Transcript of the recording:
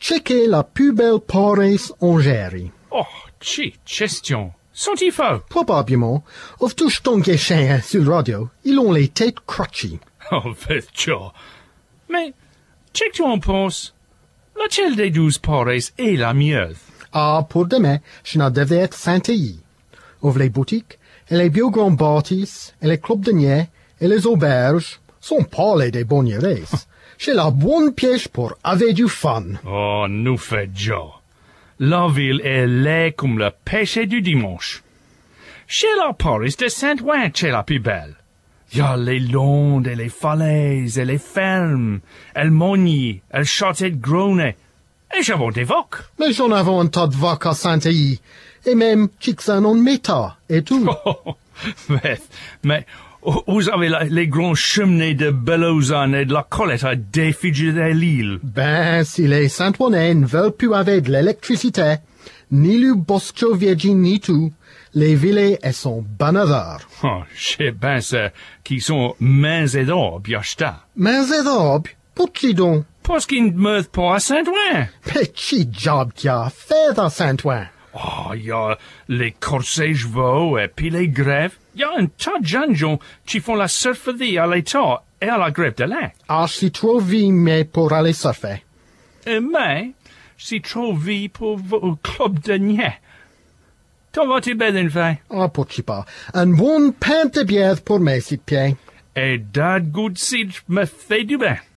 checker la plus belle Paris en Géry. Oh, chi, question. Sont-ils faux? Probablement, of tous ton guéchin sur la radio, ils ont les têtes crotchées. Oh, faites Joe. Mais, qu'est-ce que tu en penses? Laquelle des 12 Paris est la mieux? Ah, pour demain, je n'en devais être Saint-Ailly. Of les boutiques, et les bio grands bâtisses, et les clubs de niais, et les auberges, sans parler des bonneries. J'ai la bonne pièce pour avoir du fun. Oh, nous fait Joe. La ville est laide comme le péché du dimanche. Chez la Paris de Saint-Ouen, c'est la plus belle. Il y a les landes et les falaises et les fermes, et le Mogny, et le château de Gronet, et j'avais des vocs. Mais j'en avais un tas de vaques à Saint-Ailly, et même Chixan en méta, et tout. mais vous avez les grands cheminées de Belozane et de la Colette à défigurer l'île. Ben, si les Saint-Ouen ne veulent plus avoir de l'électricité, ni le bosco virgin ni tout, les villes elles sont banadars. Oh, je sais bien ça, qui sont mains et d'or, bien ch'ta. Mais c'est d'orbe, pour-tu donc? Parce qu'ils ne meurent pas à Saint-Ouen. Petit job qu'il y a fait à Saint-Ouen. Oh, il y a les corsets chevaux et puis les grèves. Il y a un tas de jeunes gens qui font la surferie à l'état et à la grève de l'air. Ah, je suis trop vieux, mais pour aller surfer. Mais, c'est trop vieux pour vos clubs de niais. T'en vas-tu bien une fois? Ah, pour-tu pas. Un bon pain de bière pour mes pieds. Et that good seed me fait du bien.